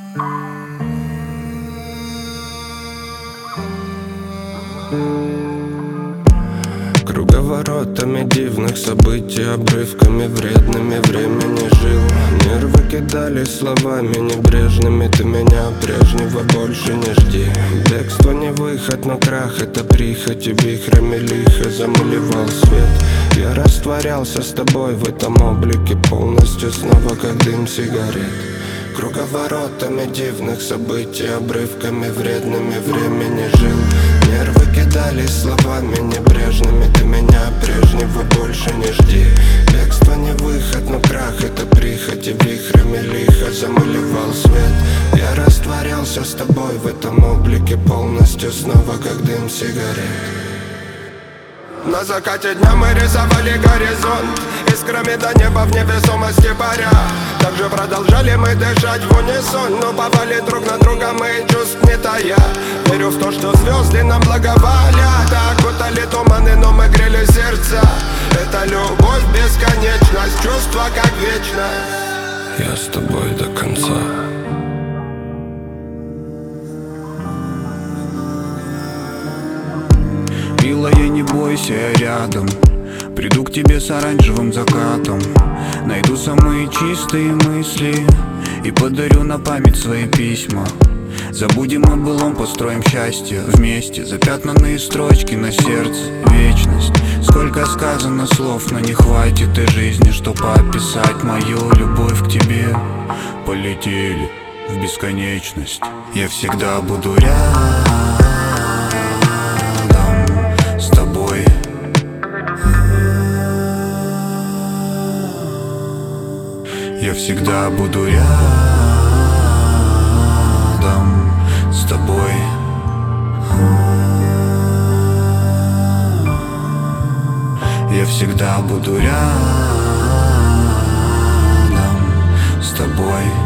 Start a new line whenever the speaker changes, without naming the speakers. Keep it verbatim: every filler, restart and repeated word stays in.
Круговоротами дивных событий, обрывками вредными времени жил. Нервы кидали словами небрежными: ты меня прежнего больше не жди. Бегство не выход, но крах — это прихоть, и вихрами лихо замалевал свет. Я растворялся с тобой в этом облике полностью, снова как дым сигарет. Круговоротами дивных событий, обрывками вредными времени жил. Нервы кидали словами небрежными: ты меня прежнего больше не жди. Бегство не выход, но крах — это прихоть, и вихрами лихо замалевал свет. Я растворялся с тобой в этом облике полностью, снова как дым сигарет. На закате дня мы рисовали горизонт искрами до неба в невесомости паря. Также продолжали мы дышать в унисон, но повали друг на друга мы чувств не тая. Верю в то, что звезды нам благоволят, окутали туманы, но мы грели сердца. Это любовь, бесконечность, чувства как вечность. Я с тобой до конца.
Милая, не бойся, я рядом. Приду к тебе с оранжевым закатом. Найду самые чистые мысли и подарю на память свои письма. Забудем о былом, построим счастье вместе. Запятнанные строчки на сердце, вечность. Сколько сказано слов, но не хватит и жизни, чтоб описать мою любовь к тебе. Полетели в бесконечность. Я всегда буду рядом с тобой. Я всегда буду рядом с тобой. Я всегда буду рядом с тобой.